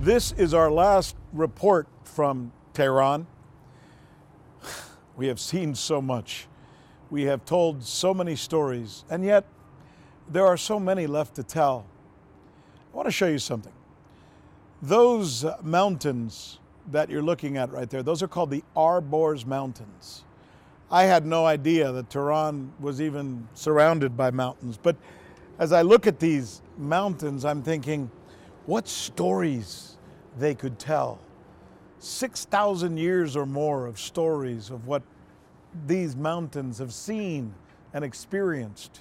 This is our last report from Tehran. We have seen so much. We have told so many stories, and yet there are so many left to tell. I want to show you something. Those mountains that you're looking at right there, those are called the Arbors Mountains. I had no idea that Tehran was even surrounded by mountains. But as I look at these mountains, I'm thinking, what stories they could tell. 6,000 years or more of stories of what these mountains have seen and experienced.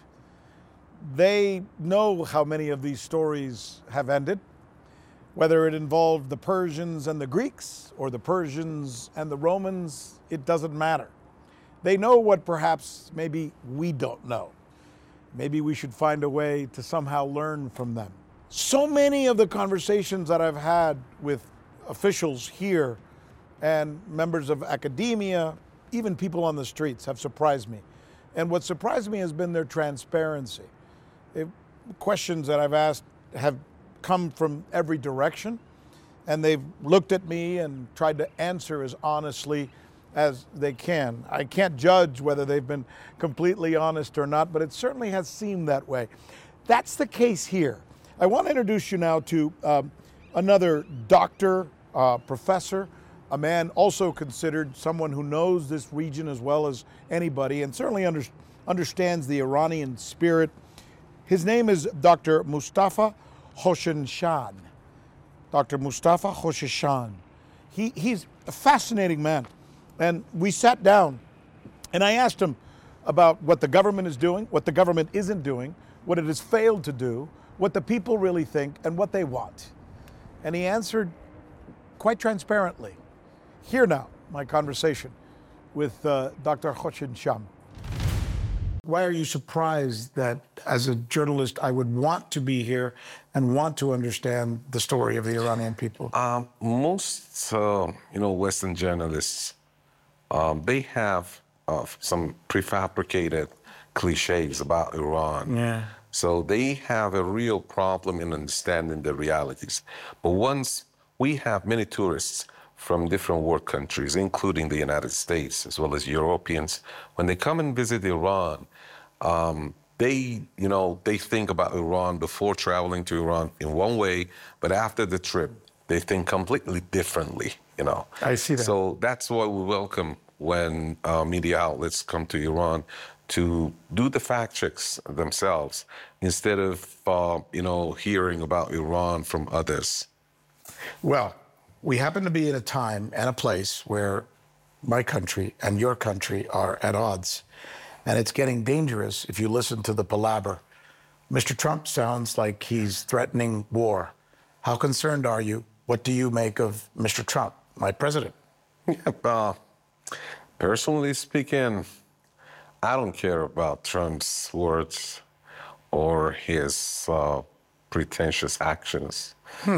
They know how many of these stories have ended, whether it involved the Persians and the Greeks or the Persians and the Romans, it doesn't matter. They know what perhaps maybe we don't know. Maybe we should find a way to somehow learn from them. So many of the conversations that I've had with officials here and members of academia, even people on the streets, have surprised me. And what surprised me has been their transparency. Questions that I've asked have come from every direction, and they've looked at me and tried to answer as honestly as they can. I can't judge whether they've been completely honest or not, but it certainly has seemed that way. That's the case here. I want to introduce you now to another doctor, professor, a man also considered someone who knows this region as well as anybody and certainly understands the Iranian spirit. His name is Dr. Mustafa Hoshinshan. Dr. Mustafa Hoshinshan. He's a fascinating man. And we sat down and I asked him about what the government is doing, what the government isn't doing, what it has failed to do, what the people really think, and what they want. And he answered quite transparently. Here now, my conversation with Dr. Hoshinshan. Why are you surprised that as a journalist I would want to be here and want to understand the story of the Iranian people? Most Western journalists, they have some prefabricated cliches about Iran. Yeah. So they have a real problem in understanding the realities. But once we have many tourists from different world countries, including the United States, as well as Europeans, when they come and visit Iran, they think about Iran before traveling to Iran in one way, but after the trip, they think completely differently, I see that. So that's why we welcome when media outlets come to Iran to do the fact checks themselves instead of, hearing about Iran from others. Well, we happen to be in a time and a place where my country and your country are at odds. And it's getting dangerous if you listen to the palaver. Mr. Trump sounds like he's threatening war. How concerned are you? What do you make of Mr. Trump, my president? Personally speaking, I don't care about Trump's words or his pretentious actions.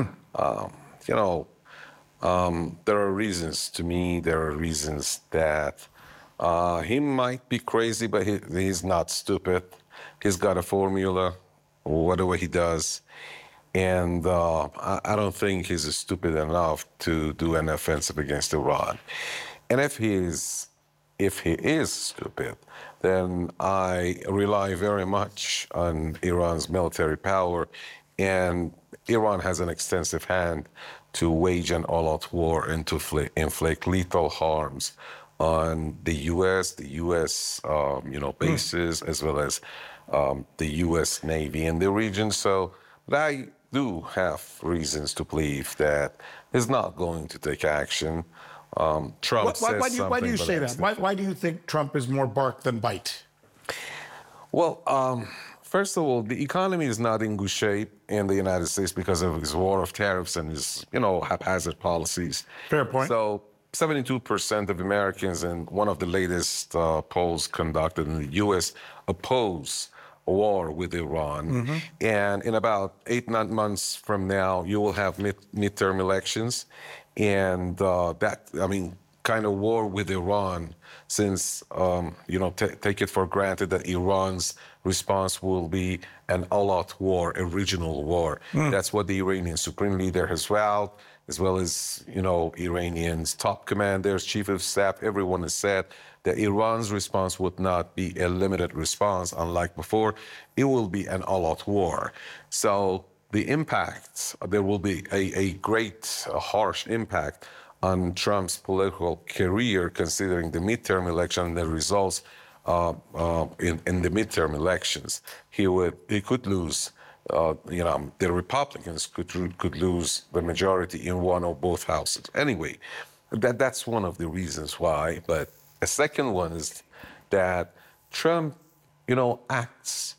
There are reasons to me, there are reasons that he might be crazy, but he's not stupid. He's got a formula, whatever he does. And I don't think he's stupid enough to do an offensive against Iran. And if he is stupid, then I rely very much on Iran's military power. And Iran has an extensive hand to wage an all-out war and to inflict lethal harms on the U.S., bases, as well as the U.S. Navy in the region. So I do have reasons to believe that he's not going to take action. Trump says something. Why do you say that? Why do you think Trump is more bark than bite? Well, first of all, the economy is not in good shape in the United States because of his war of tariffs and his, haphazard policies. Fair point. So 72% of Americans in one of the latest polls conducted in the U.S. oppose a war with Iran. Mm-hmm. And in about 8-9 months from now, you will have midterm elections. And kind of war with Iran, since, take it for granted that Iran's response will be an all-out war, a regional war. That's what the Iranian Supreme Leader has vowed. as well as, Iranians, top commanders, chief of staff, everyone has said that Iran's response would not be a limited response, unlike before. It will be an all-out war. So the impact, there will be a great, harsh impact on Trump's political career, considering the midterm election and the results in the midterm elections. He could lose. The Republicans could lose the majority in one or both houses. Anyway, that's one of the reasons why. But a second one is that Trump, acts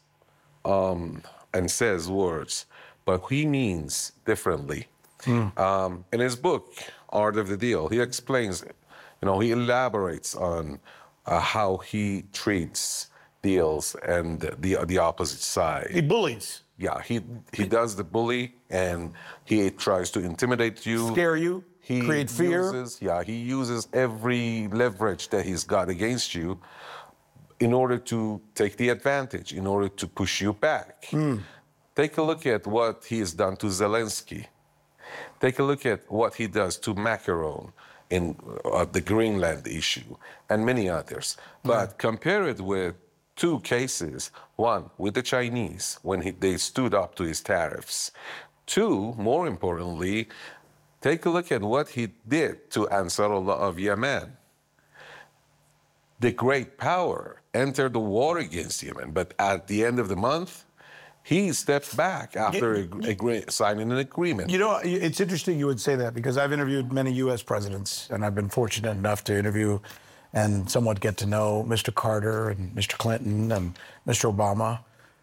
and says words, but he means differently. In his book, Art of the Deal, he explains it. He elaborates on how he treats deals and the opposite side. He bullies. Yeah, he does the bully, and he tries to intimidate you, scare you, create fear. He uses every leverage that he's got against you in order to take the advantage, in order to push you back. Take a look at what he has done to Zelensky. Take a look at what he does to Macron in the Greenland issue, and many others. But compare it with two cases. One, with the Chinese, when they stood up to his tariffs. Two, more importantly, take a look at what he did to Ansarullah of Yemen. The great power entered the war against Yemen, but at the end of the month, he stepped back after signing an agreement. It's interesting you would say that, because I've interviewed many U.S. presidents, and I've been fortunate enough to interview and somewhat get to know Mr. Carter and Mr. Clinton and Mr. Obama.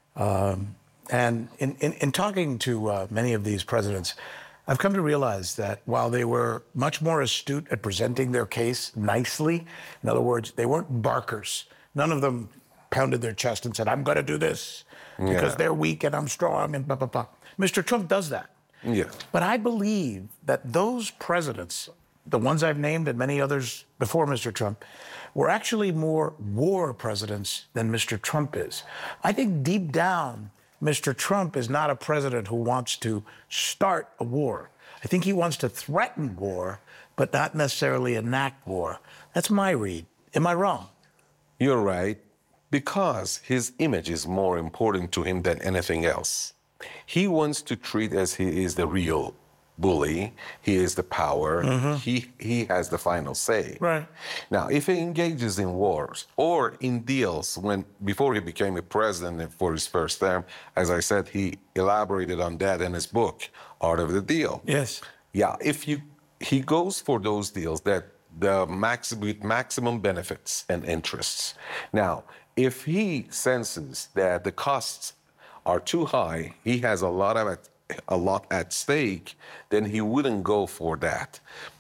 And in talking to many of these presidents, I've come to realize that while they were much more astute at presenting their case nicely, in other words, they weren't barkers. None of them pounded their chest and said, I'm going to do this because they're weak and I'm strong and blah, blah, blah. Mr. Trump does that. Yeah. But I believe that those presidents, the ones I've named and many others before Mr. Trump, were actually more war presidents than Mr. Trump is. I think deep down, Mr. Trump is not a president who wants to start a war. I think he wants to threaten war, but not necessarily enact war. That's my read. Am I wrong? You're right, because his image is more important to him than anything else. He wants to treat as he is the real bully. He is the power. He has the final say. Right. Now, if he engages in wars or in deals, before he became a president for his first term, as I said, he elaborated on that in his book, Art of the Deal. Yes. Yeah, if he goes for those deals that with maximum benefits and interests. Now, if he senses that the costs are too high, he has a lot at stake, then he wouldn't go for that.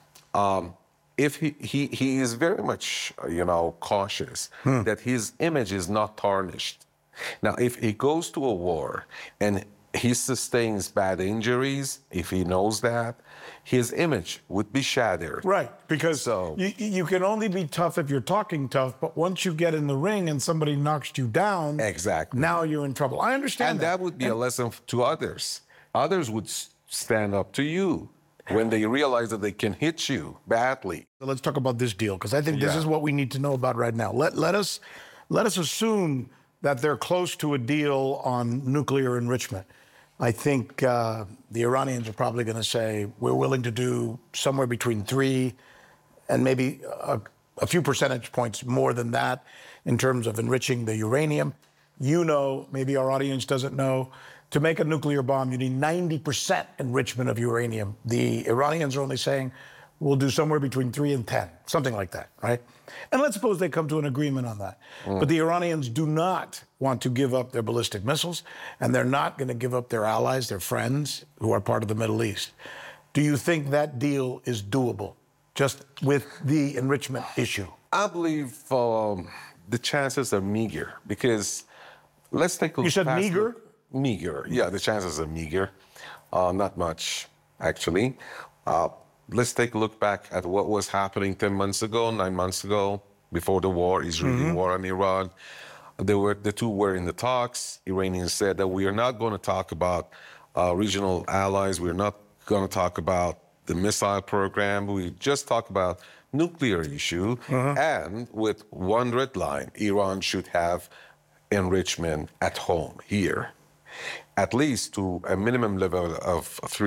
If he is very much, cautious that his image is not tarnished. Now, if he goes to a war and he sustains bad injuries, if he knows that, his image would be shattered. Right, because you can only be tough if you're talking tough, but once you get in the ring and somebody knocks you down, exactly, now you're in trouble. I understand and that would be a lesson to others. Others would stand up to you when they realize that they can hit you badly. So let's talk about this deal, because I think this is what we need to know about right now. Let us assume that they're close to a deal on nuclear enrichment. I think the Iranians are probably going to say, we're willing to do somewhere between 3 and maybe a few percentage points more than that in terms of enriching the uranium. Maybe our audience doesn't know, to make a nuclear bomb, you need 90% enrichment of uranium. The Iranians are only saying, we'll do somewhere between 3 and 10, something like that, right? And let's suppose they come to an agreement on that. But the Iranians do not want to give up their ballistic missiles, and they're not going to give up their allies, their friends, who are part of the Middle East. Do you think that deal is doable, just with the enrichment issue? I believe the chances are meager, because let's take a look. You said meager? Meager, yeah, the chances are meager. Not much, actually. Let's take a look back at what was happening 10 months ago, 9 months ago, before the war, Israeli war on Iran. The two were in the talks. Iranians said that we are not going to talk about regional allies. We're not going to talk about the missile program. We just talked about nuclear issue. And with one red line, Iran should have enrichment at home here, at least to a minimum level of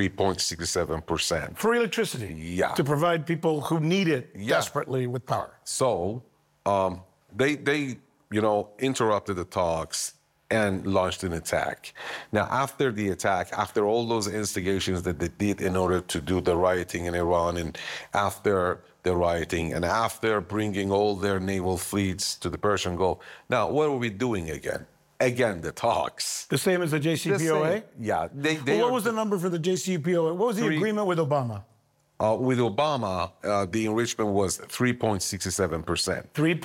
3.67%. For electricity? Yeah. To provide people who need it desperately with power. So they interrupted the talks and launched an attack. Now, after the attack, after all those instigations that they did in order to do the rioting in Iran, and after the rioting, and after bringing all their naval fleets to the Persian Gulf, now what are we doing again? Again, the talks. The same as the JCPOA? Yeah. What was the number for the JCPOA? What was the agreement with Obama? With Obama, the enrichment was 3.67%.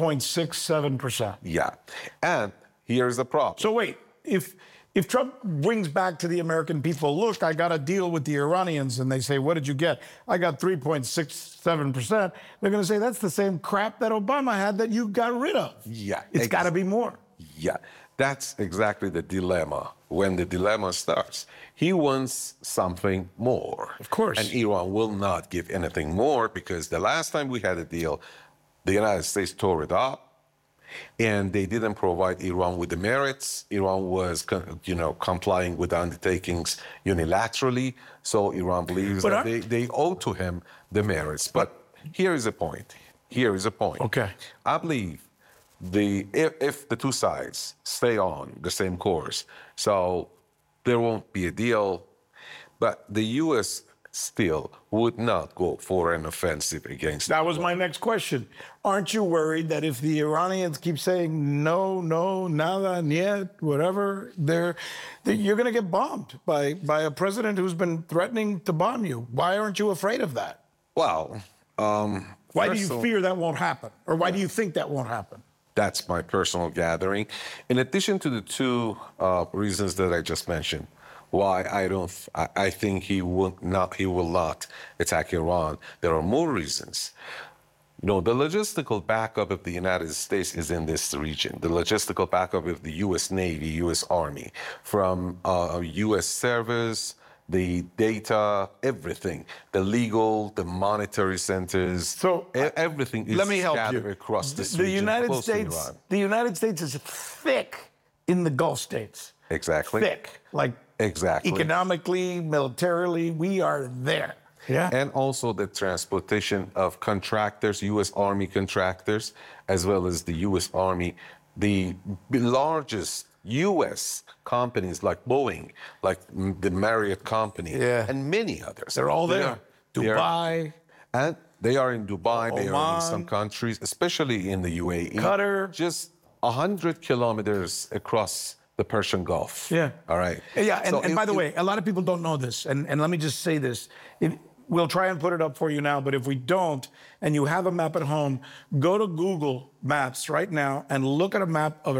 3.67%. Yeah. And here's the problem. So wait, if Trump brings back to the American people, look, I got a deal with the Iranians, and they say, what did you get? I got 3.67%. They're going to say, that's the same crap that Obama had that you got rid of. Yeah. It's got to be more. Yeah. That's exactly the dilemma. When the dilemma starts, he wants something more. Of course. And Iran will not give anything more, because the last time we had a deal, the United States tore it up, and they didn't provide Iran with the merits. Iran was, complying with undertakings unilaterally. So Iran believes that they owe to him the merits. But here is a point. Okay. I believe if the two sides stay on the same course, so there won't be a deal, but the U.S. still would not go for an offensive against That was my next question. Aren't you worried that if the Iranians keep saying no, nada, niet, whatever, you're going to get bombed by a president who's been threatening to bomb you? Why aren't you afraid of that? Well, why do you fear that won't happen? Or why do you think that won't happen? That's my personal gathering. In addition to the two reasons that I just mentioned, why I think he will not attack Iran, there are more reasons. No, the logistical backup of the United States is in this region. The logistical backup of the U.S. Navy, U.S. Army, from U.S. service, the data, everything, the legal, the monetary centers, so everything is scattered across this region. The United States is thick in the Gulf states. Exactly. Thick, exactly. Economically, militarily, we are there. Yeah. And also the transportation of contractors, U.S. Army contractors, as well as the U.S. Army, the largest U.S. companies like Boeing, like the Marriott Company, and many others. They're all there. Dubai. And they are in Dubai, Oman, they are in some countries, especially in the UAE. Qatar. Just 100 kilometers across the Persian Gulf. Yeah. All right. Yeah, and by the way, a lot of people don't know this, and let me just say this. We'll try and put it up for you now, but if we don't, and you have a map at home, go to Google Maps right now and look at a map of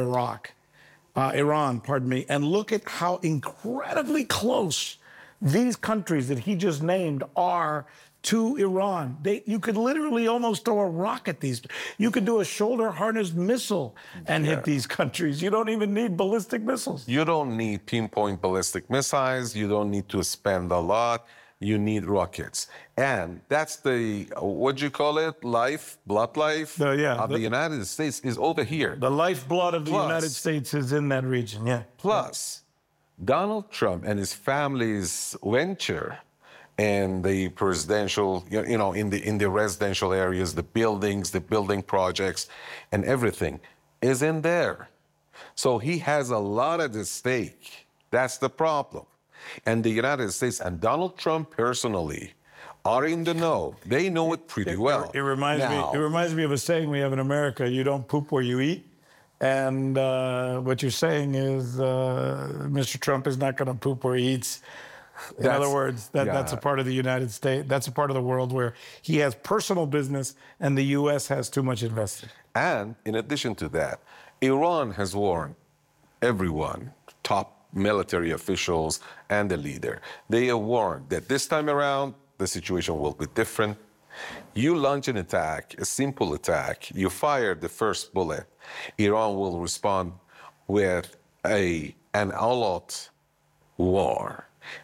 Iran, and look at how incredibly close these countries that he just named are to Iran. You could literally almost throw a rock at these. You could do a shoulder harness missile and hit these countries. You don't even need ballistic missiles. You don't need pinpoint ballistic missiles. You don't need to spend a lot. You need rockets. And that's what do you call it? Blood life of the United States is over here. The lifeblood of the United States is in that region, Plus, Donald Trump and his family's venture and the presidential, in the residential areas, the buildings, the building projects, and everything is in there. So he has a lot at stake. That's the problem. And the United States and Donald Trump personally are in the know. They know it pretty well. It reminds me of a saying we have in America: you don't poop where you eat. And what you're saying is Mr. Trump is not going to poop where he eats. In other words, that's a part of the United States. That's a part of the world where he has personal business and the U.S. has too much invested. And in addition to that, Iran has warned everyone, top military officials and the leader. They are warned that this time around, the situation will be different. You launch an attack, a simple attack, you fire the first bullet, Iran will respond with an all-out war.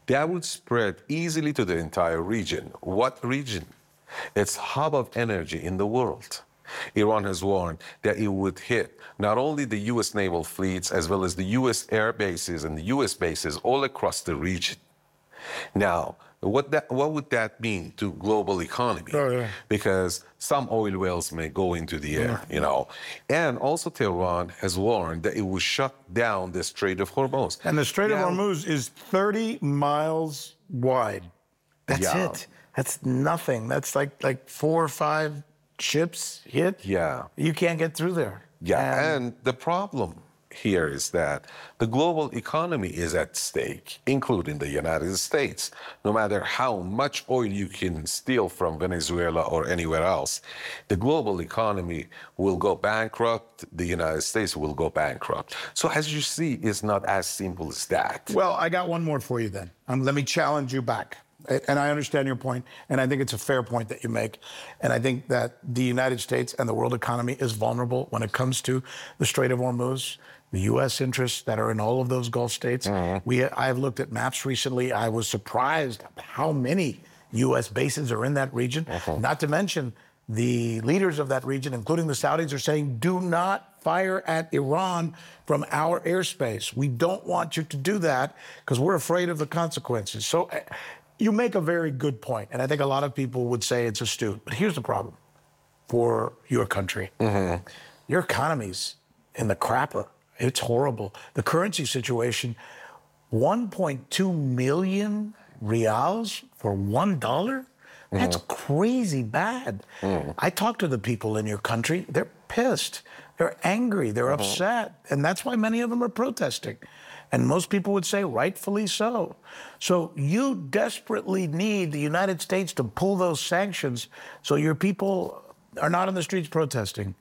that would spread easily to the entire region. What region? It's hub of energy in the world. Iran has warned that it would hit not only the U.S. naval fleets as well as the U.S. air bases and the U.S. bases all across the region. Now, what would that mean to global economy? Oh, yeah. Because some oil wells may go into the air, you know. And also Tehran has warned that it will shut down the Strait of Hormuz. And the Strait of Hormuz is 30 miles wide. That's it. That's nothing. That's like 4 or 5 ships hit. Yeah. You can't get through there. Yeah, and the problem here is that the global economy is at stake, including the United States. No matter how much oil you can steal from Venezuela or anywhere else, the global economy will go bankrupt, the United States will go bankrupt. So as you see, it's not as simple as that. Well, I got one more for you then. Let me challenge you back. And I understand your point, and I think it's a fair point that you make. And I think that the United States and the world economy is vulnerable when it comes to the Strait of Hormuz, the U.S. interests that are in all of those Gulf states. I've looked at maps recently. I was surprised how many U.S. bases are in that region. Not to mention the leaders of that region, including the Saudis, are saying, do not fire at Iran from our airspace. We don't want you to do that because we're afraid of the consequences. So you make a very good point, and I think a lot of people would say it's astute. But here's the problem for your country. Your economy's in the crapper. It's horrible. The currency situation, 1.2 million rials for $1? That's crazy bad. I talk to the people in your country. They're pissed. They're angry. They're upset. And that's why many of them are protesting. And most people would say rightfully so. So you desperately need the United States to pull those sanctions so your people are not in the streets protesting.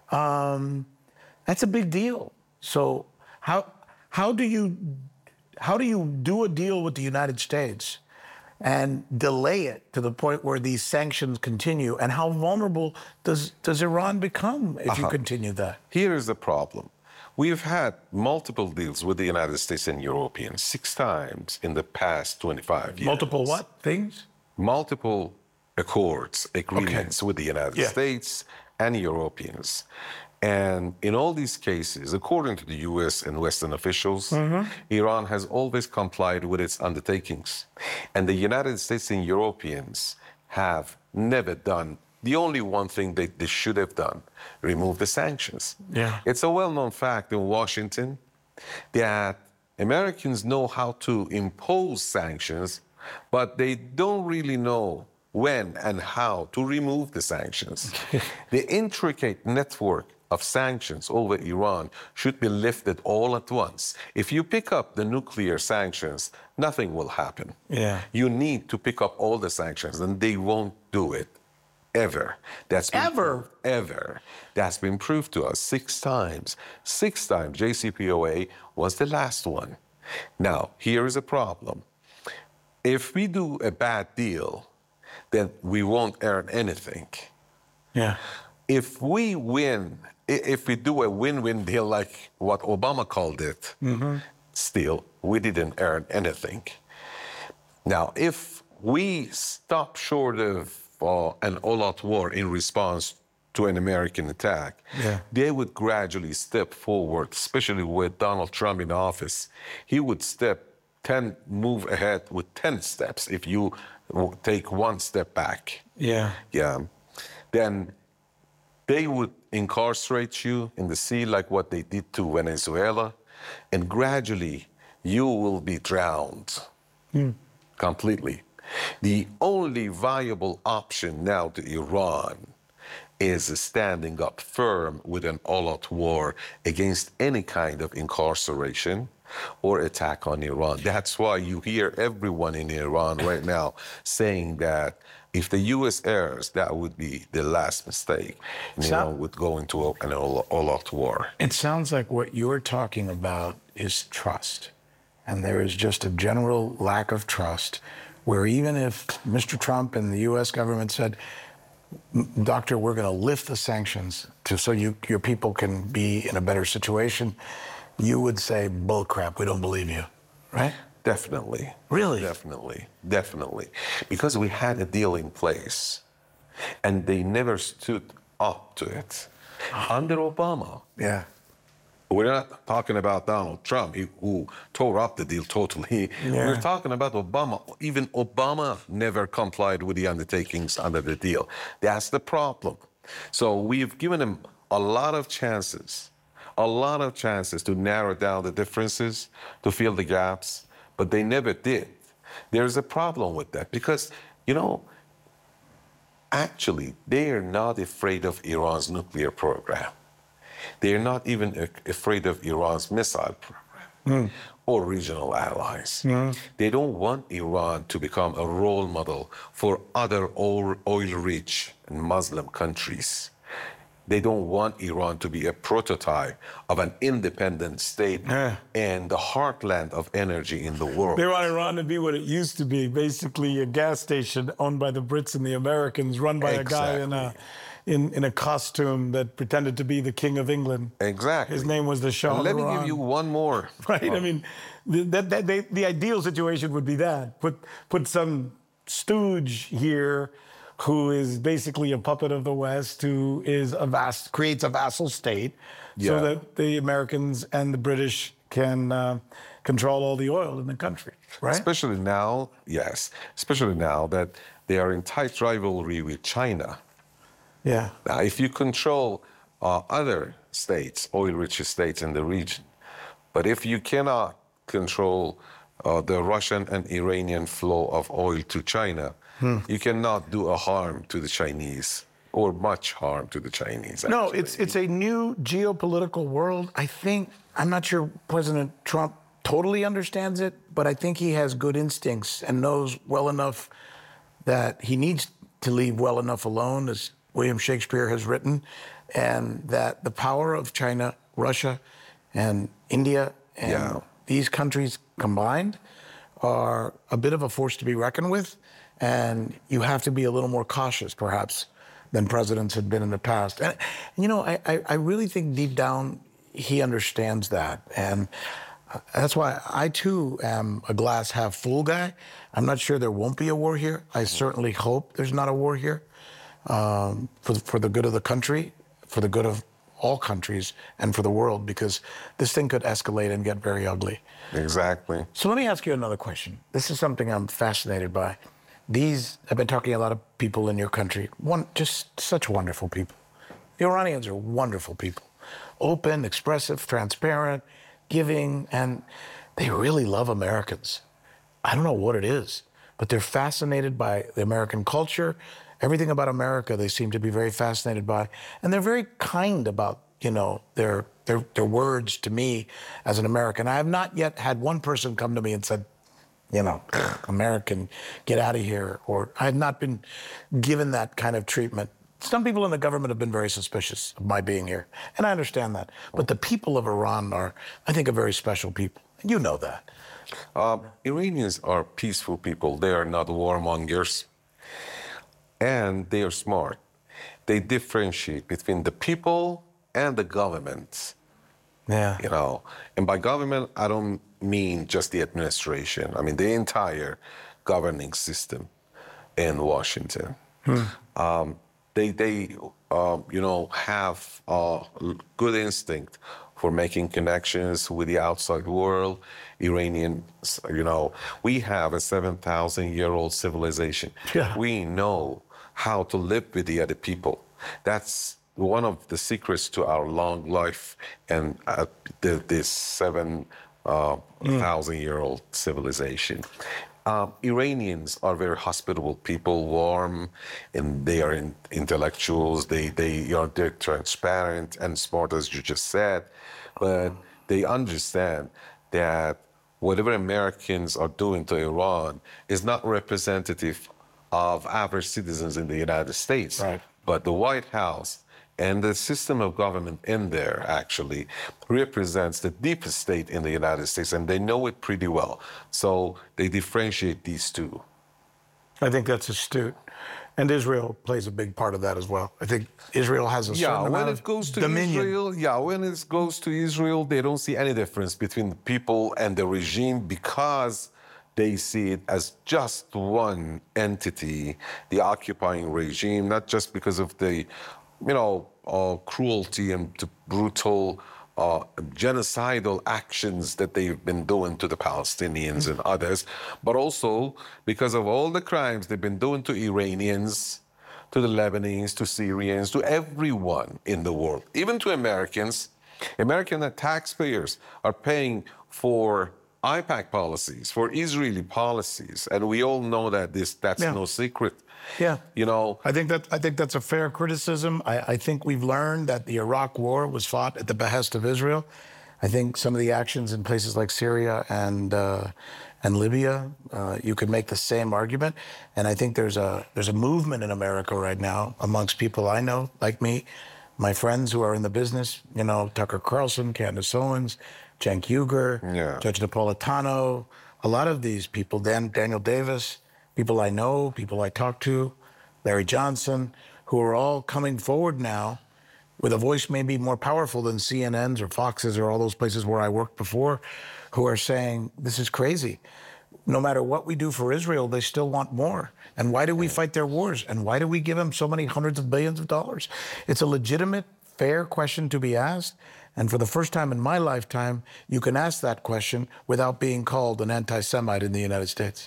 That's a big deal. So how do you do a deal with the United States and delay it to the point where these sanctions continue? And how vulnerable does Iran become if you continue that? Here is the problem. We've had multiple deals with the United States and Europeans 6 times in the past 25 years. Multiple what? Things? Multiple accords, agreements with the United States and Europeans. And in all these cases, according to the U.S. and Western officials, Iran has always complied with its undertakings. And the United States and Europeans have never done the only one thing they should have done, remove the sanctions. It's a well-known fact in Washington that Americans know how to impose sanctions, but they don't really know when and how to remove the sanctions. The intricate network of sanctions over Iran should be lifted all at once. If you pick up the nuclear sanctions, nothing will happen. You need to pick up all the sanctions, and they won't do it. Ever. Ever. That's been proved to us 6 times. 6 times. JCPOA was the last one. Now, here is a problem. If we do a bad deal, then we won't earn anything. If we win, if we do a win-win deal like what Obama called it, still, we didn't earn anything. Now, if we stop short of an all-out war in response to an American attack, they would gradually step forward, especially with Donald Trump in office. He would move ahead with 10 steps if you take 1 step back. Then they would incarcerate you in the sea like what they did to Venezuela, and gradually you will be drowned completely. The only viable option now to Iran is standing up firm with an all-out war against any kind of incarceration or attack on Iran. That's why you hear everyone in Iran right now saying that if the U.S. errs, that would be the last mistake. And Iran would go into an all-out war. It sounds like what you're talking about is trust. And there is just a general lack of trust where even if Mr. Trump and the U.S. government said, Doctor, we're going to lift the sanctions so your people can be in a better situation, you would say, bull crap, we don't believe you, right? Definitely. Really? Definitely. Definitely. Because we had a deal in place and they never stood up to it. Under Obama, Yeah. we're not talking about Donald Trump, who tore up the deal totally. Yeah. We're talking about Obama. Even Obama never complied with the undertakings under the deal. That's the problem. So we've given him a lot of chances to narrow down the differences, to fill the gaps, but they never did. There's a problem with that because, actually, they are not afraid of Iran's nuclear program. They are not even afraid of Iran's missile program or regional allies. They don't want Iran to become a role model for other oil-rich and Muslim countries. They don't want Iran to be a prototype of an independent state and the heartland of energy in the world. They want Iran to be what it used to be, basically a gas station owned by the Brits and the Americans, run by a guy in a costume that pretended to be the King of England. Exactly. His name was the Shah of Let Iran. me give you one more. Right? I mean, the ideal situation would be that. Put some stooge here who is basically a puppet of the West, who is creates a vassal state so that the Americans and the British can control all the oil in the country, right? Especially now, yes. Especially now that they are in tight rivalry with China. Yeah. Now, if you control other states, oil-rich states in the region, but if you cannot control the Russian and Iranian flow of oil to China, you cannot do a harm to the Chinese, or much harm to the Chinese. No, actually. it's a new geopolitical world. I'm not sure President Trump totally understands it, but I think he has good instincts and knows well enough that he needs to leave well enough alone, as William Shakespeare has written, and that the power of China, Russia, and India, and these countries combined are a bit of a force to be reckoned with, and you have to be a little more cautious, perhaps, than presidents had been in the past. And, I really think deep down he understands that, and that's why I, too, am a glass half full guy. I'm not sure there won't be a war here. I certainly hope there's not a war here. For the good of the country, for the good of all countries, and for the world, because this thing could escalate and get very ugly. Exactly. So let me ask you another question. This is something I'm fascinated by. I've been talking to a lot of people in your country, just such wonderful people. The Iranians are wonderful people. Open, expressive, transparent, giving, and they really love Americans. I don't know what it is, but they're fascinated by the American culture. Everything about America they seem to be very fascinated by. And they're very kind about, their words to me as an American. I have not yet had one person come to me and said, American, get out of here. Or I have not been given that kind of treatment. Some people in the government have been very suspicious of my being here, and I understand that. But the people of Iran are, I think, a very special people. And you know that. Iranians are peaceful people. They are not warmongers. And they are smart. They differentiate between the people and the government. Yeah. And by government, I don't mean just the administration. I mean the entire governing system in Washington. They have a good instinct for making connections with the outside world. Iranians, we have a 7,000-year-old civilization. Yeah. We know how to live with the other people. That's one of the secrets to our long life and this 7,000-year-old civilization. Iranians are very hospitable people, warm, and they are intellectuals. They're transparent and smart, as you just said, but they understand that whatever Americans are doing to Iran is not representative of average citizens in the United States. Right. But the White House and the system of government in there actually represents the deepest state in the United States, and they know it pretty well. So they differentiate these two. I think that's astute. And Israel plays a big part of that as well. I think Israel has a certain amount of dominion. When it goes to Israel, they don't see any difference between the people and the regime because they see it as just one entity, the occupying regime, not just because of the, cruelty and the brutal genocidal actions that they've been doing to the Palestinians and others, but also because of all the crimes they've been doing to Iranians, to the Lebanese, to Syrians, to everyone in the world, even to Americans. American taxpayers are paying for IPAC policies, for Israeli policies, and we all know that that's no secret. Yeah, I think that's a fair criticism. I think we've learned that the Iraq War was fought at the behest of Israel. I think some of the actions in places like Syria and Libya, you could make the same argument. And I think there's a movement in America right now amongst people I know, like me, my friends who are in the business. Tucker Carlson, Candace Owens, Cenk Uygur, Judge Napolitano, a lot of these people, Daniel Davis, people I know, people I talk to, Larry Johnson, who are all coming forward now with a voice maybe more powerful than CNN's or Fox's or all those places where I worked before, who are saying, this is crazy. No matter what we do for Israel, they still want more. And why do we fight their wars? And why do we give them so many hundreds of billions of dollars? It's a legitimate, fair question to be asked. And for the first time in my lifetime, you can ask that question without being called an anti-Semite in the United States.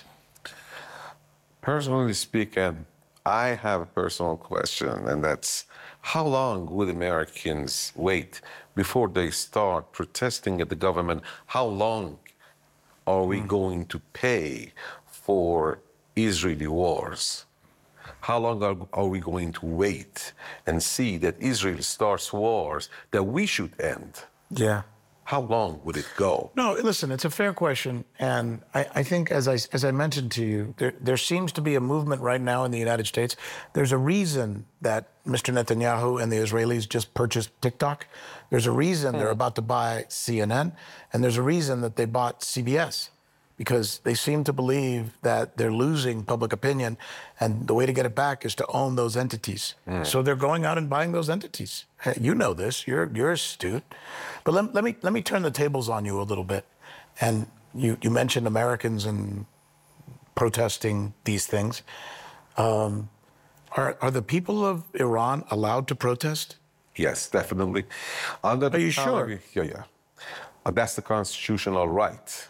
Personally speaking, I have a personal question, and that's how long would Americans wait before they start protesting at the government? How long are we going to pay for Israeli wars? How long are we going to wait and see that Israel starts wars that we should end? Yeah. How long would it go? No, listen, it's a fair question. And I think, as I mentioned to you, there seems to be a movement right now in the United States. There's a reason that Mr. Netanyahu and the Israelis just purchased TikTok. There's a reason they're about to buy CNN. And there's a reason that they bought CBS, because they seem to believe that they're losing public opinion. And the way to get it back is to own those entities. So they're going out and buying those entities. You know this, you're astute. But let me turn the tables on you a little bit. And you mentioned Americans and protesting these things. Are the people of Iran allowed to protest? Yes, definitely. Are you sure? Yeah. That's the constitutional right.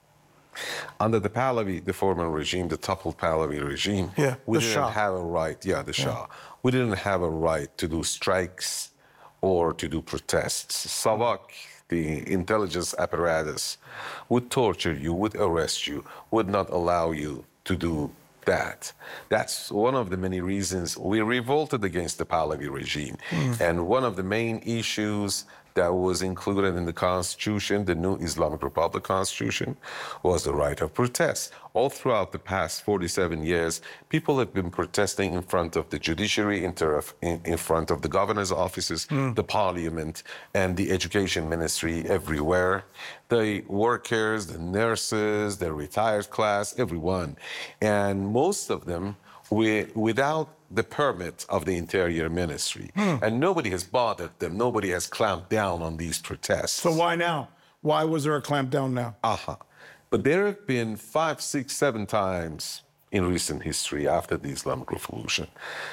Under the Pahlavi, the former regime, the toppled Pahlavi regime, we didn't have a right. The Shah. We didn't have a right to do strikes or to do protests. Savak, the intelligence apparatus, would torture you, would arrest you, would not allow you to do that. That's one of the many reasons we revolted against the Pahlavi regime. And one of the main issues that was included in the Constitution, the new Islamic Republic Constitution, was the right of protest. All throughout the past 47 years, people have been protesting in front of the judiciary, in front of the governor's offices, the parliament, and the education ministry everywhere. The workers, the nurses, the retired class, everyone. And most of them without the permit of the Interior Ministry. And nobody has bothered them. Nobody has clamped down on these protests. So why now? Why was there a clampdown now? But there have been 5, 6, 7 times in recent history after the Islamic Revolution,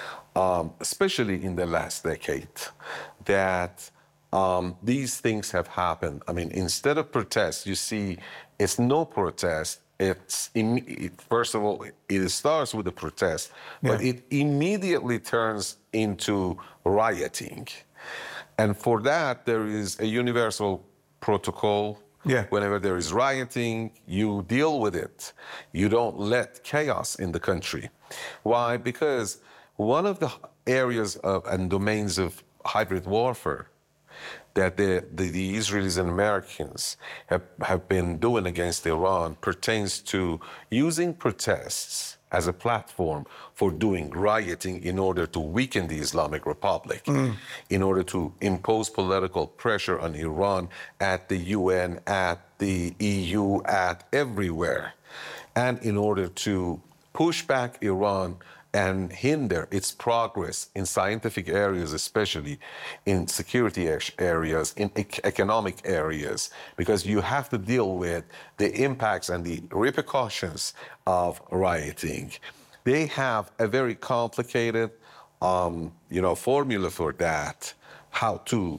especially in the last decade, that these things have happened. I mean, instead of protests, you see, it's no protest. First of all, it starts with a protest, but it immediately turns into rioting. And for that, there is a universal protocol. Whenever there is rioting, you deal with it. You don't let chaos in the country. Why? Because one of the areas and domains of hybrid warfare that the Israelis and Americans have been doing against Iran pertains to using protests as a platform for doing rioting in order to weaken the Islamic Republic, in order to impose political pressure on Iran at the UN, at the EU, at everywhere, and in order to push back Iran and hinder its progress in scientific areas, especially in security areas, in economic areas, because you have to deal with the impacts and the repercussions of rioting. They have a very complicated, formula for that, how to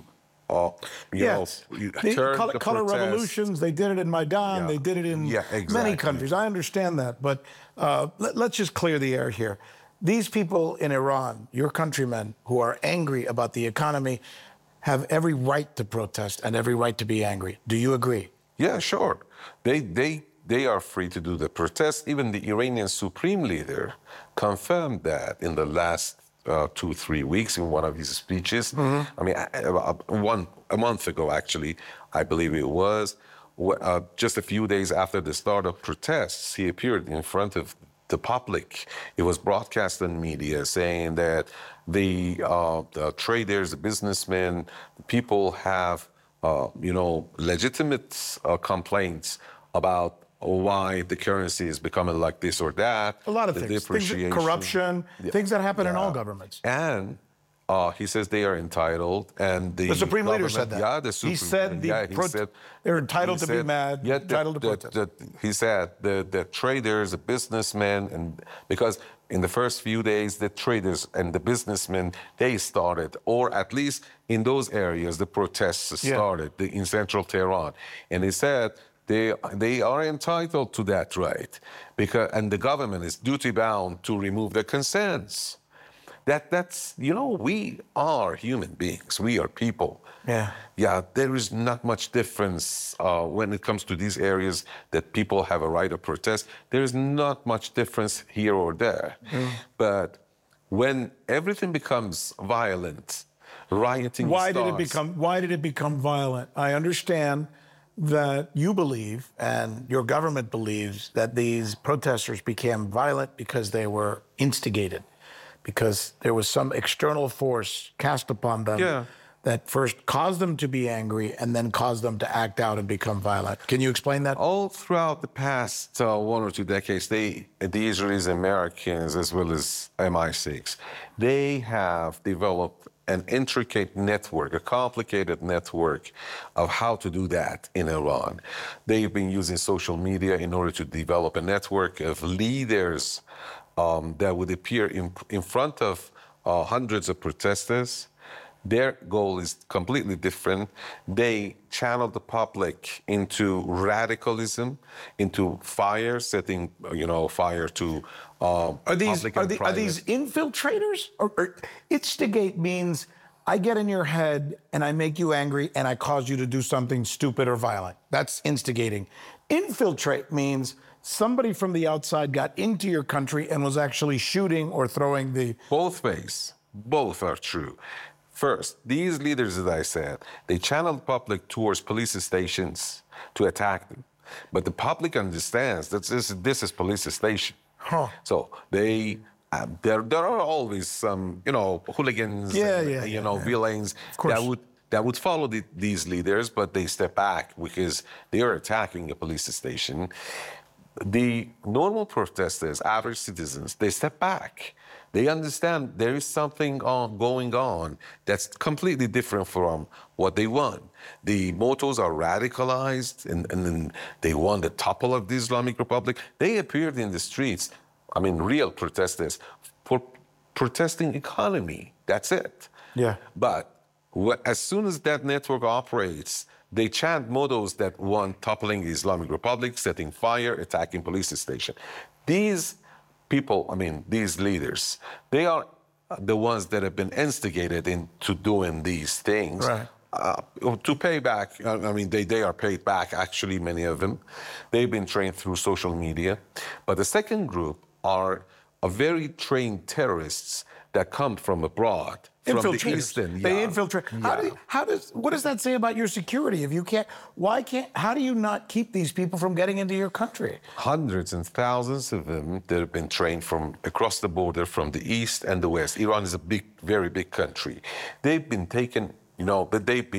the color revolutions, they did it in Maidan, they did it in many countries. I understand that, but let's just clear the air here. These people in Iran, your countrymen who are angry about the economy, have every right to protest and every right to be angry. Do you agree? Yeah, sure. They are free to do the protest. Even the Iranian supreme leader confirmed that in the last 2-3 weeks in one of his speeches. I mean, a month ago, actually, I believe it was, just a few days after the start of protests, he appeared in front of the public. It was broadcast in media saying that the traders, the businessmen, people have, legitimate complaints about why the currency is becoming like this or that. A lot of things. Corruption, things that happen in all governments. And he says they are entitled, and the Supreme Leader said that. Yeah, the Supreme. He said they're entitled to be mad, entitled to protest. He said the traders, the businessmen, and because in the first few days, the traders and the businessmen, they started, or at least in those areas, the protests started in central Tehran. And he said they are entitled to that right, and the government is duty bound to remove the concerns. That's we are human beings. We are people. Yeah. There is not much difference when it comes to these areas that people have a right of protest. There is not much difference here or there. But when everything becomes violent, rioting starts. Why did it become violent? I understand that you believe and your government believes that these protesters became violent because they were instigated, because there was some external force cast upon them that first caused them to be angry and then caused them to act out and become violent. Can you explain that? All throughout the past 1 or 2 decades, the Israelis, Americans, as well as MI6, they have developed an intricate network, a complicated network of how to do that in Iran. They've been using social media in order to develop a network of leaders that would appear in front of hundreds of protesters. Their goal is completely different. They channel the public into radicalism, into fire, setting fire to public and private. Are these infiltrators? Or instigate means I get in your head and I make you angry and I cause you to do something stupid or violent. That's instigating. Infiltrate means somebody from the outside got into your country and was actually shooting or throwing the... Both ways. Both are true. First, these leaders, as I said, they channel the public towards police stations to attack them. But the public understands that this is police station. So there are always some, hooligans, villains that would follow these leaders, but they step back because they are attacking a police station. The normal protesters, average citizens, they step back. They understand there is something going on that's completely different from what they want. The Motos are radicalized, and they want the topple of the Islamic Republic. They appeared in the streets, real protesters, for protesting economy. That's it. Yeah. But as soon as that network operates, they chant mottos that want toppling the Islamic Republic, setting fire, attacking police station. These people, these leaders, they are the ones that have been instigated into doing these things. Right. To pay back, they are paid back, actually, many of them. They've been trained through social media. But the second group are very trained terrorists that come from abroad. From the Eastern, They infiltrate. What does that say about your security? If you how do you not keep these people from getting into your country? Hundreds and thousands of them that have been trained from across the border, from the East and the West. Iran is a very big country. They've been taken, but they've been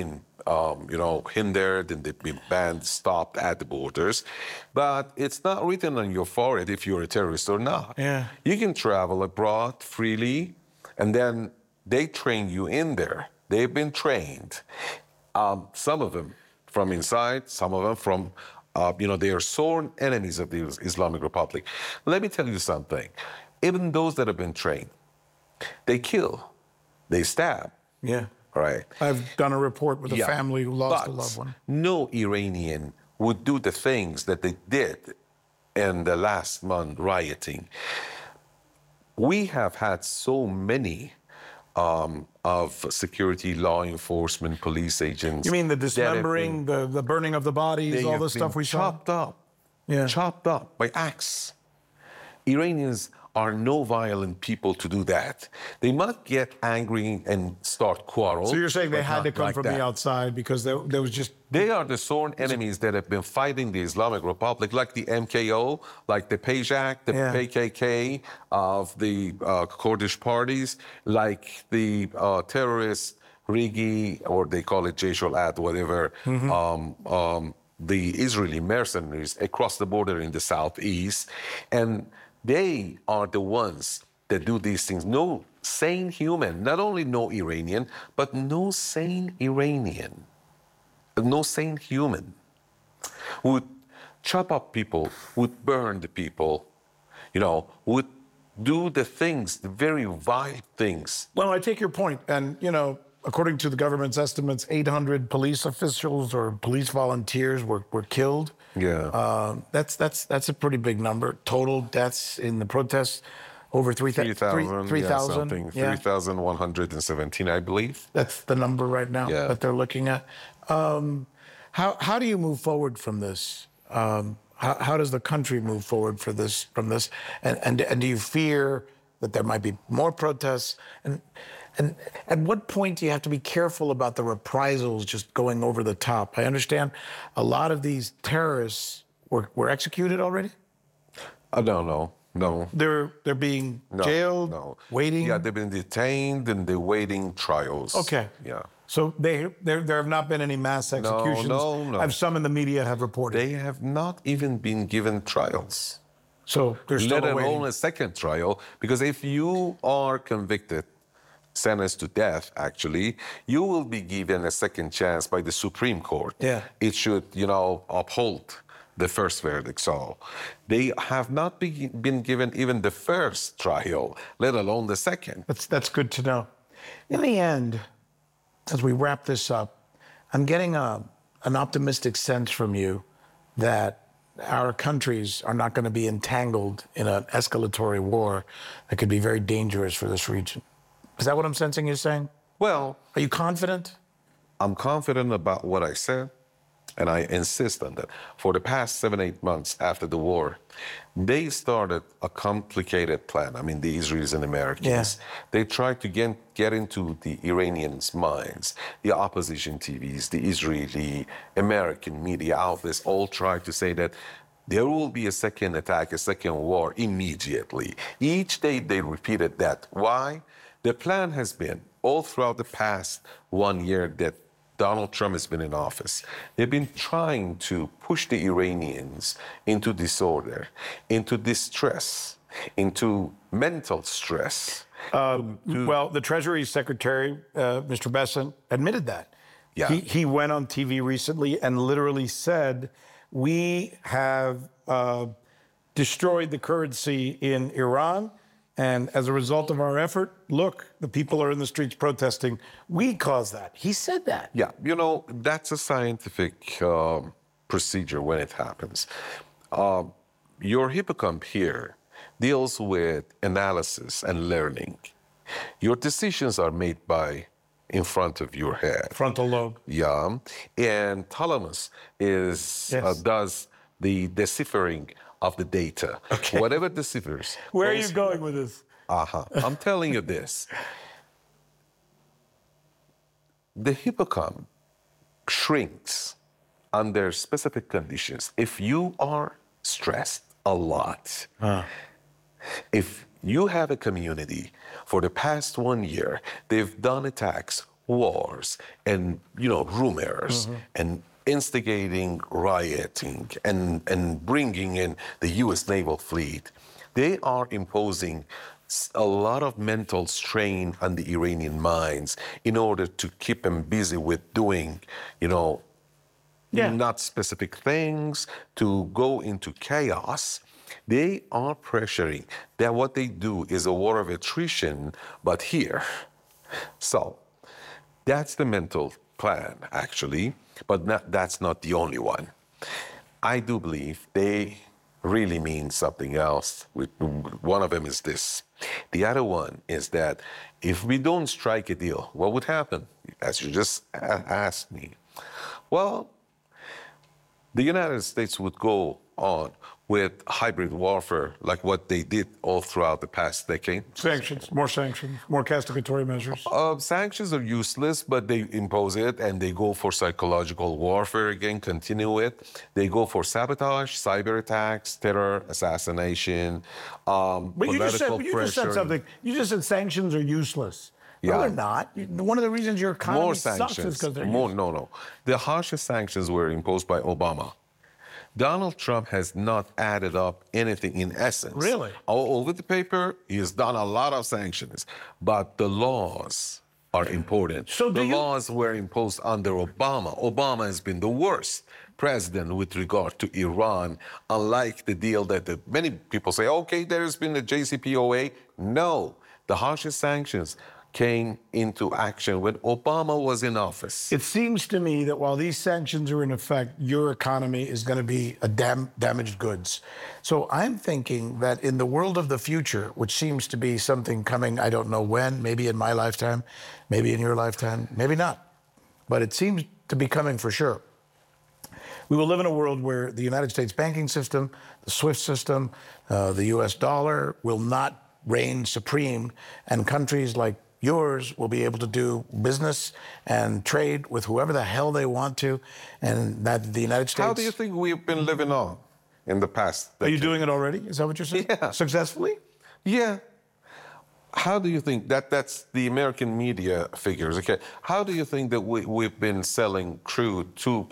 hindered and they've been banned, stopped at the borders. But it's not written on your forehead if you're a terrorist or not. Yeah. You can travel abroad freely, and then they train you in there. They've been trained. Some of them from inside, some of them from, they are sworn enemies of the Islamic Republic. Let me tell you something. Even those that have been trained, they kill, they stab. Yeah. Right. I've done a report with a family who lost a loved one. No Iranian would do the things that they did in the last month rioting. We have had so many of security, law enforcement, police agents. You mean the dismembering, the burning of the bodies, all the stuff we saw? Chopped up. Yeah. Chopped up by axe. Iranians are no violent people to do that. They might get angry and start quarrels. So you're saying they had to come from the outside because there was just... They are the sworn enemies that have been fighting the Islamic Republic, like the MKO, like the PJAK, the PKK of the Kurdish parties, like the terrorist Rigi, or they call it Jaish al-Ad, whatever, the Israeli mercenaries across the border in the southeast. And they are the ones that do these things. No sane human, not only no Iranian, but no sane Iranian, no sane human would chop up people, would burn the people, would do the things, the very vile things. Well, I take your point. And, according to the government's estimates, 800 police officials or police volunteers were killed. Yeah. That's a pretty big number. Total deaths in the protests, over 3,000. 3,117, I believe. That's the number right now that they're looking at. How do you move forward from this? How does the country move forward from this? And do you fear that there might be more protests? And at what point do you have to be careful about the reprisals just going over the top? I understand a lot of these terrorists were executed already? No. They're being jailed, waiting? Yeah, they've been detained and they're waiting trials. Okay. Yeah. So there have not been any mass executions? No. Some in the media have reported. They have not even been given trials. So they're still let awaiting. alone a second trial, because if you are convicted, sentenced to death, actually, you will be given a second chance by the Supreme Court. Yeah. It should, uphold the first verdict. So they have not been given even the first trial, let alone the second. That's good to know. In the end, as we wrap this up, I'm getting an optimistic sense from you that our countries are not going to be entangled in an escalatory war that could be very dangerous for this region. Is that what I'm sensing you're saying? Well, are you confident? I'm confident about what I said, and I insist on that. For the past 7-8 months after the war, they started a complicated plan. I mean, the Israelis and Americans. Yeah. They tried to get into the Iranians' minds. The opposition TVs, the Israeli, American media outlets all tried to say that there will be a second attack, a second war immediately. Each day they repeated that. Why? The plan has been, all throughout the past 1 year that Donald Trump has been in office, they've been trying to push the Iranians into disorder, into distress, into mental stress. Well, the Treasury Secretary, Mr. Bessent, admitted that. Yeah. He went on TV recently and literally said, we have destroyed the currency in Iran. And as a result of our effort, look, the people are in the streets protesting. We caused that. He said that. Yeah, that's a scientific procedure when it happens. Your hippocamp here deals with analysis and learning. Your decisions are made in front of your head. Frontal lobe. Yeah, and thalamus does the deciphering of the data. Okay. Whatever deciphers. Where are you going with this? I'm telling you this. The hippocamp shrinks under specific conditions. If you are stressed a lot, if you have a community for the past 1 year, they've done attacks wars and, rumors and instigating rioting and bringing in the U.S. naval fleet, they are imposing a lot of mental strain on the Iranian minds in order to keep them busy with doing, not specific things, to go into chaos. They are pressuring that what they do is a war of attrition, but here. So that's the mental plan, actually, but that's not the only one. I do believe they really mean something else. One of them is this. The other one is that if we don't strike a deal, what would happen? As you just asked me. Well, the United States would go on with hybrid warfare like what they did all throughout the past decade. Sanctions, more castigatory measures. Sanctions are useless, but they impose it and they go for psychological warfare again, continue it. They go for sabotage, cyber attacks, terror, assassination, but you just said something. You just said sanctions are useless. Yeah. No, they're not. One of the reasons your economy sucks is because they're useless. No. The harshest sanctions were imposed by Obama. Donald Trump has not added up anything in essence. Really? All over the paper, he has done a lot of sanctions, but the laws are important. So the laws were imposed under Obama. Obama has been the worst president with regard to Iran, unlike the deal that many people say, okay, there's been the JCPOA. No, the harshest sanctions came into action when Obama was in office. It seems to me that while these sanctions are in effect, your economy is going to be a damaged goods. So I'm thinking that in the world of the future, which seems to be something coming, I don't know when, maybe in my lifetime, maybe in your lifetime, maybe not, but it seems to be coming for sure. We will live in a world where the United States banking system, the SWIFT system, the US dollar will not reign supreme, and countries like yours will be able to do business and trade with whoever the hell they want to, and that the United States... How do you think we've been living on in the past decade? Are you doing it already? Is that what you're saying? Yeah. Successfully? Yeah. How do you think that's the American media figures, okay? How do you think that we've been selling crude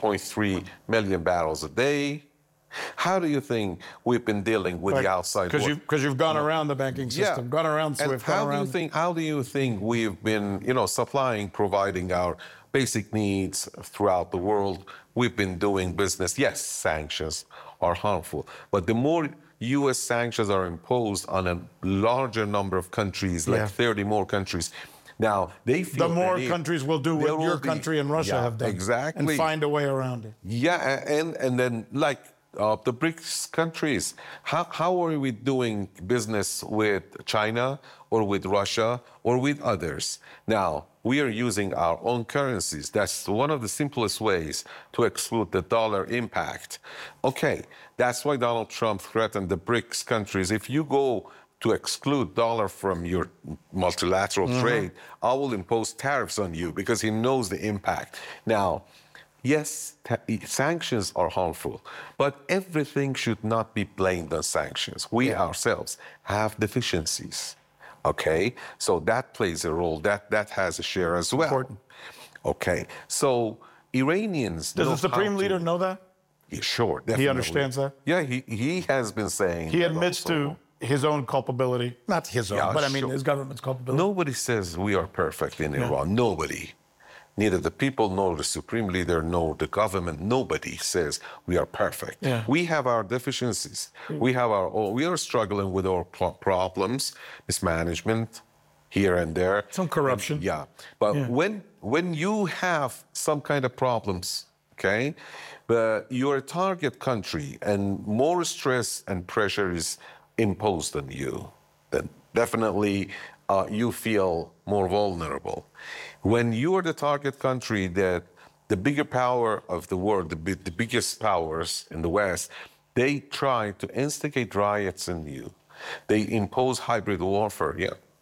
2.3 million barrels a day? How do you think we've been dealing with the outside world? Because you've gone around the banking system, gone around SWIFT, How do you think we've been, providing our basic needs throughout the world? We've been doing business. Yes, sanctions are harmful, but the more U.S. sanctions are imposed on a larger number of countries, like 30 more countries, now they feel the more countries will do what your country and Russia have done, exactly, and find a way around it. Yeah, and then like. The BRICS countries, how are we doing business with China or with Russia or with others? Now, we are using our own currencies. That's one of the simplest ways to exclude the dollar impact. Okay, that's why Donald Trump threatened the BRICS countries. If you go to exclude dollar from your multilateral trade, I will impose tariffs on you, because he knows the impact. Now, yes, sanctions are harmful, but everything should not be blamed on sanctions. We ourselves have deficiencies, okay? So that plays a role, that has a share as well. Important. Okay, so Iranians... Does the Supreme Leader know that? Yeah, sure, definitely. He understands that? Yeah, he has been saying... He admits to his own culpability. Not his own, but I mean his government's culpability. Nobody says we are perfect in Iran, nobody. Neither the people, nor the Supreme Leader, nor the government, nobody says we are perfect. Yeah. We have our deficiencies. We are struggling with our problems, mismanagement here and there. Some corruption. But when you have some kind of problems, okay, but you're a target country and more stress and pressure is imposed on you, then definitely you feel more vulnerable. When you are the target country that the bigger power of the world, the biggest powers in the West, they try to instigate riots in you. They impose hybrid warfare,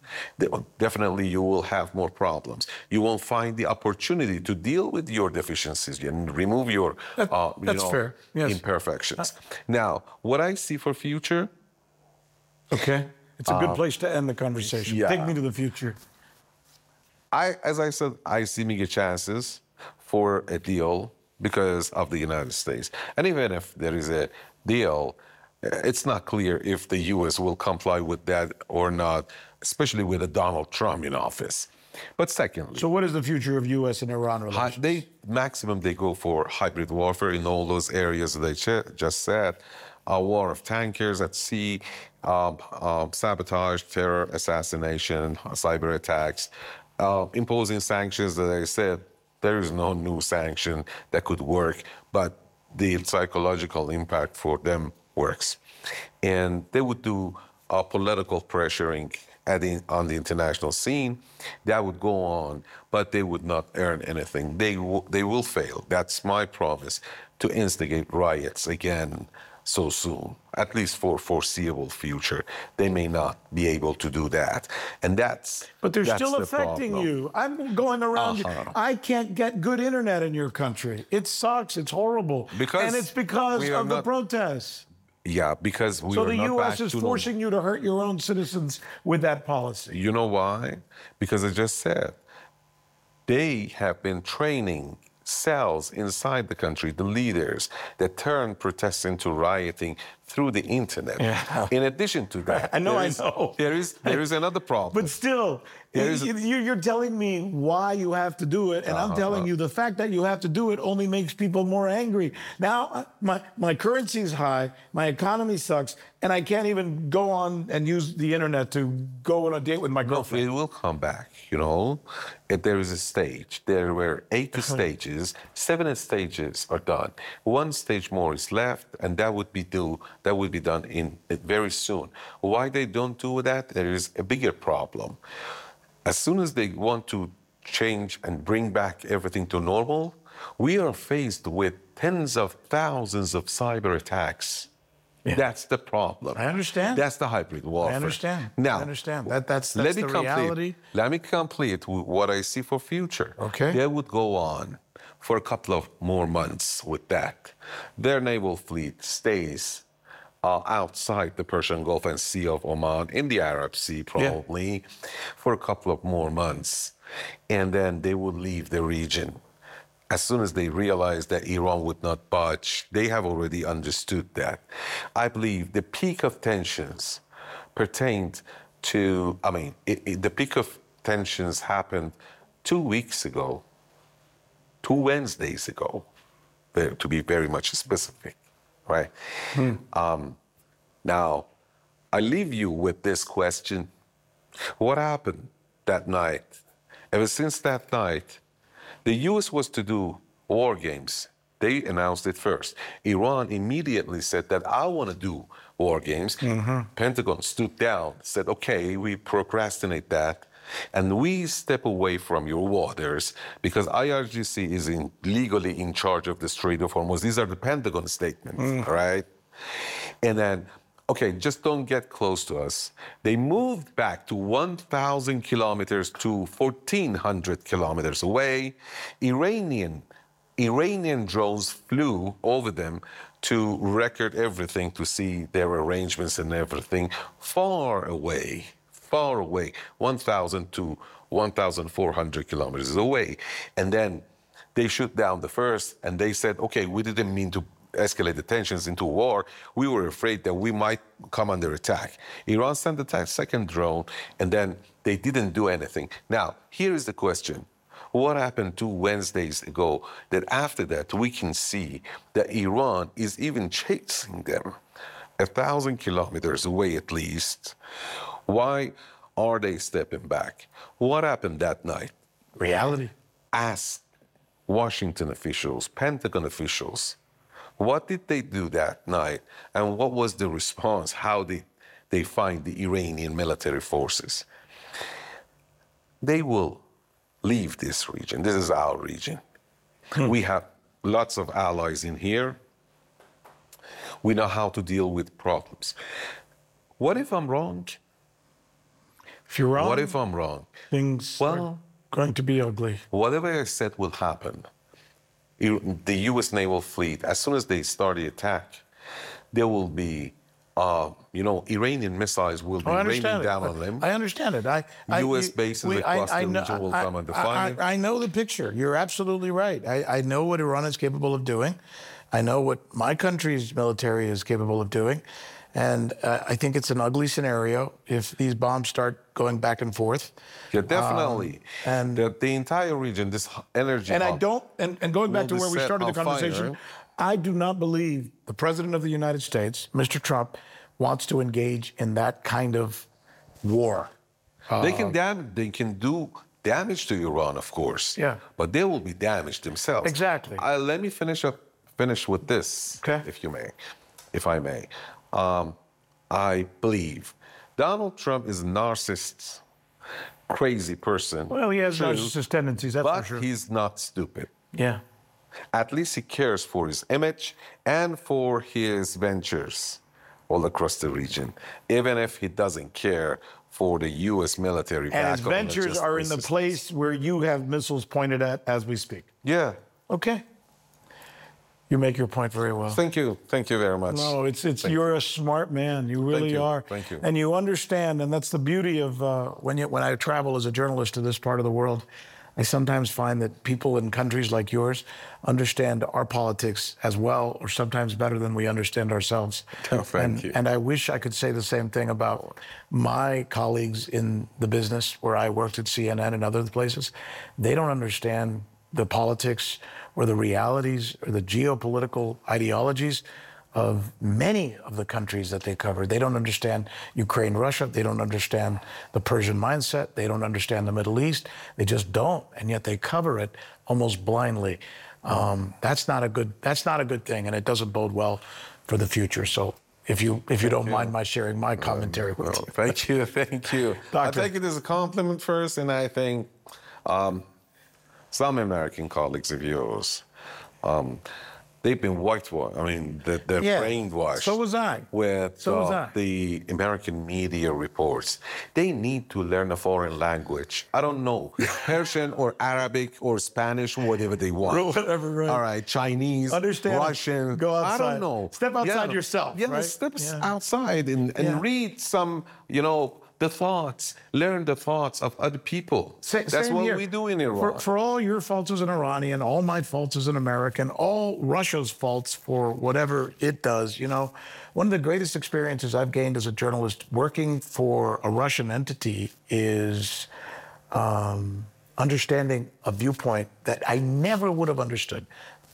definitely you will have more problems. You won't find the opportunity to deal with your deficiencies and remove your fair. Yes. imperfections. Now, what I see for future... Okay. It's a good place to end the conversation. Yeah. Take me to the future. as I said, I see mega chances for a deal because of the United States. And even if there is a deal, it's not clear if the U.S. will comply with that or not, especially with a Donald Trump in office. But secondly, So what is the future of U.S. and Iran relations? they go for hybrid warfare in all those areas that they just said. A war of tankers at sea, sabotage, terror, assassination, cyber attacks, imposing sanctions that I said there is no new sanction that could work, but the psychological impact for them works. And they would do political pressuring on the international scene. That would go on, but they would not earn anything. They will fail. That's my promise, to instigate riots again so soon, at least for foreseeable future. They may not be able to do that. And But they're that's still the affecting problem. you. I'm going around you. I can't get good internet in your country. It sucks. It's horrible. And it's because of the protests. Yeah, because we So are the not U.S. back is to forcing you to hurt your own citizens with that policy. You know why? Because I just said, they have been training cells inside the country, the leaders that turn protests into rioting through the internet. Yeah. In addition to that, I know. there is another problem. But still, you're telling me why you have to do it, and I'm telling you the fact that you have to do it only makes people more angry. Now, my currency is high, my economy sucks, and I can't even go on and use the internet to go on a date with my girlfriend. It will come back, you know. There is a stage. There were 8 stages. 7 stages are done. 1 stage more is left, and that would be done in very soon. Why they don't do that? There is a bigger problem. As soon as they want to change and bring back everything to normal, we are faced with tens of thousands of cyber attacks. Yeah. That's the problem. I understand. That's the hybrid warfare. I understand. Now, I understand. That's the reality. Let me complete what I see for future. Okay. They would go on for a couple of more months with that. Their naval fleet stays outside the Persian Gulf and Sea of Oman, in the Arab Sea probably, for a couple of more months. And then they would leave the region. As soon as they realized that Iran would not budge, they have already understood that. I believe the peak of tensions pertained to, the peak of tensions happened 2 weeks ago, 2 Wednesdays ago, to be very much specific, right? Now, I leave you with this question. What happened that night? Ever since that night, the U.S. was to do war games. They announced it first. Iran immediately said that I want to do war games. Pentagon stood down, said, okay, we procrastinate that. And we step away from your waters because IRGC is legally in charge of the Strait of Hormuz. These are the Pentagon statements, right? And then, okay, just don't get close to us. They moved back to 1,000 kilometers to 1,400 kilometers away. Iranian drones flew over them to record everything, to see their arrangements and everything far away, 1,000 to 1,400 kilometers away. And then they shoot down the first, and they said, okay, we didn't mean to escalate the tensions into war. We were afraid that we might come under attack. Iran sent the second drone, and then they didn't do anything. Now, here is the question. What happened 2 Wednesdays ago that after that we can see that Iran is even chasing them 1,000 kilometers away at least? Why are they stepping back? What happened that night? Reality. Ask Washington officials, Pentagon officials, what did they do that night? And what was the response? How did they find the Iranian military forces? They will leave this region. This is our region. We have lots of allies in here. We know how to deal with problems. What if I'm wrong? If you're wrong, what if I'm wrong? Things are going to be ugly. Whatever I said will happen. The U.S. naval fleet, as soon as they start the attack, there will be Iranian missiles will be I raining understand down it. on them. I understand it. U.S. bases across the region will come under fire. I know the picture. You're absolutely right. I know what Iran is capable of doing. I know what my country's military is capable of doing. And I think it's an ugly scenario if these bombs start going back and forth. Yeah, definitely. And the entire region, this energy and hub I don't, and going back to will be where we set started the on conversation, fire. I do not believe the President of the United States, Mr. Trump, wants to engage in that kind of war. They can do damage to Iran, of course. Yeah. But they will be damaged themselves. Exactly. Let me finish with this, Okay. if I may. I believe Donald Trump is a narcissist, crazy person. Well, he has too, narcissist tendencies, that's but for sure. he's not stupid. Yeah. At least he cares for his image and for his ventures all across the region, even if he doesn't care for the U.S. military. And his back on ventures are in the logistics. place where you have missiles pointed at as we speak. Yeah. Okay. You make your point very well. Thank you very much. No, you're a smart man. You really you. are. Thank you. And you understand, and that's the beauty of when I travel as a journalist to this part of the world, I sometimes find that people in countries like yours understand our politics as well, or sometimes better than we understand ourselves. Oh, thank you. And I wish I could say the same thing about my colleagues in the business where I worked at CNN and other places. They don't understand the politics or the realities or the geopolitical ideologies of many of the countries that they cover. They don't understand Ukraine, Russia. They don't understand the Persian mindset. They don't understand the Middle East. They just don't, and yet they cover it almost blindly. That's not a good thing, and it doesn't bode well for the future. So if you don't mind my sharing my commentary with you. Thank you. Doctor. I take it as a compliment first, and I think some American colleagues of yours, they've been whitewashed. I mean, they're brainwashed. So was I. With So was I. the American media reports. They need to learn a foreign language. I don't know, Persian or Arabic or Spanish, whatever they want. Whatever, right. All right, Chinese, Understand. Russian. Go outside. I don't know. Step outside yourself, Yeah, right? step Yeah. outside and read some, learn the thoughts of other people. That's Same what here. we do in Iran. For all your faults as an Iranian, all my faults as an American, all Russia's faults for whatever it does, one of the greatest experiences I've gained as a journalist working for a Russian entity is understanding a viewpoint that I never would have understood.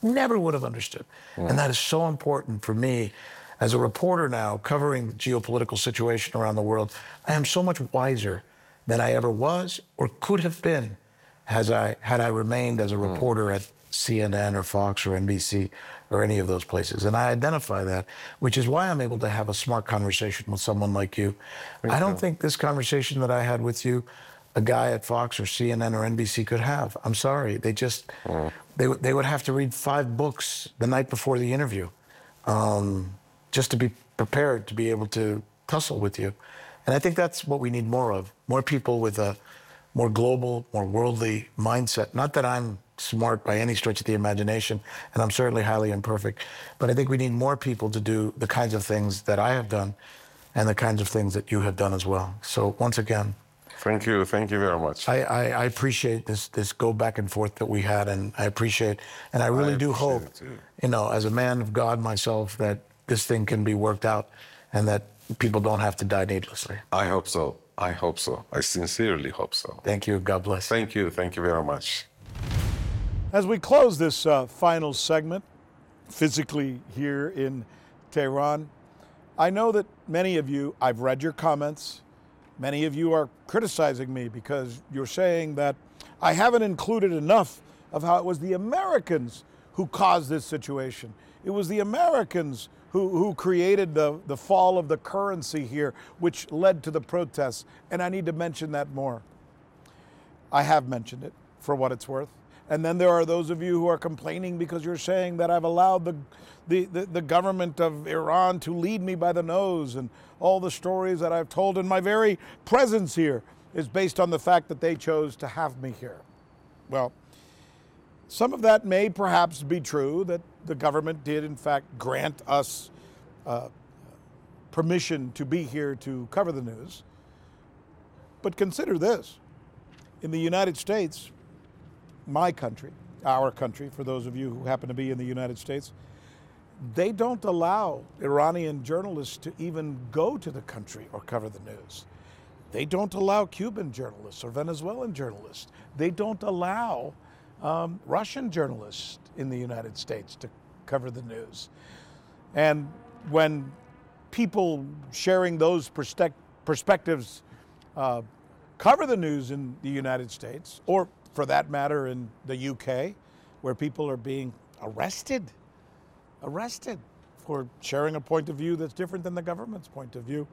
And that is so important for me. As a reporter now, covering the geopolitical situation around the world, I am so much wiser than I ever was or could have been had I remained as a reporter at CNN or Fox or NBC or any of those places. And I identify that, which is why I'm able to have a smart conversation with someone like you. I don't think this conversation that I had with you, a guy at Fox or CNN or NBC could have. I'm sorry. They just, they would have to read 5 books the night before the interview. Just to be prepared to be able to tussle with you. And I think that's what we need more of. More people with a more global, more worldly mindset. Not that I'm smart by any stretch of the imagination, and I'm certainly highly imperfect, but I think we need more people to do the kinds of things that I have done and the kinds of things that you have done as well. So once again, Thank you very much. I appreciate this go back and forth that we had, and I appreciate, and I really do hope, as a man of God myself, that this thing can be worked out and that people don't have to die needlessly. I hope so. I sincerely hope so. Thank you. God bless. Thank you very much. As we close this final segment, physically here in Tehran, I know that many of you, I've read your comments, many of you are criticizing me because you're saying that I haven't included enough of how it was the Americans who caused this situation. It was the Americans who created the fall of the currency here, which led to the protests. And I need to mention that more. I have mentioned it for what it's worth. And then there are those of you who are complaining because you're saying that I've allowed the government of Iran to lead me by the nose, and all the stories that I've told, and my very presence here is based on the fact that they chose to have me here. Well, some of that may perhaps be true, that the government did in fact grant us permission to be here to cover the news. But consider this. In the United States, my country, our country, for those of you who happen to be in the United States, they don't allow Iranian journalists to even go to the country or cover the news. They don't allow Cuban journalists or Venezuelan journalists. They don't allow Russian journalists in the United States to cover the news. And when people sharing those perspectives cover the news in the United States, or for that matter in the UK, where people are being arrested for sharing a point of view that's different than the government's point of view,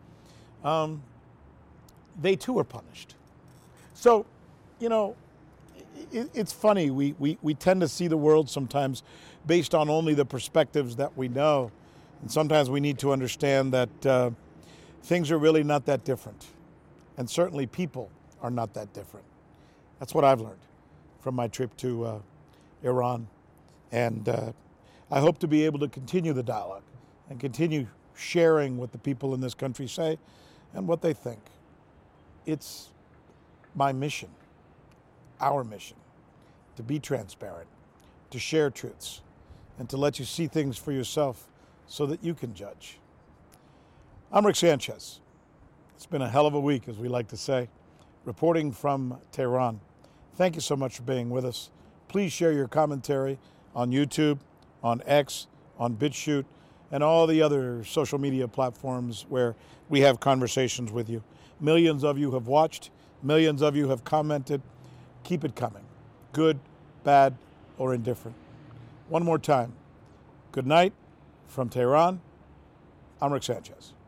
they too are punished. So, you know, it's funny. We tend to see the world sometimes based on only the perspectives that we know. And sometimes we need to understand that things are really not that different. And certainly people are not that different. That's what I've learned from my trip to Iran. And I hope to be able to continue the dialogue and continue sharing what the people in this country say and what they think. It's my mission, our mission, to be transparent, to share truths, and to let you see things for yourself so that you can judge. I'm Rick Sanchez. It's been a hell of a week, as we like to say, reporting from Tehran. Thank you so much for being with us. Please share your commentary on YouTube, on X, on BitChute, and all the other social media platforms where we have conversations with you. Millions of you have watched. Millions of you have commented. Keep it coming. Good, bad, or indifferent. One more time. Good night from Tehran. I'm Rick Sanchez.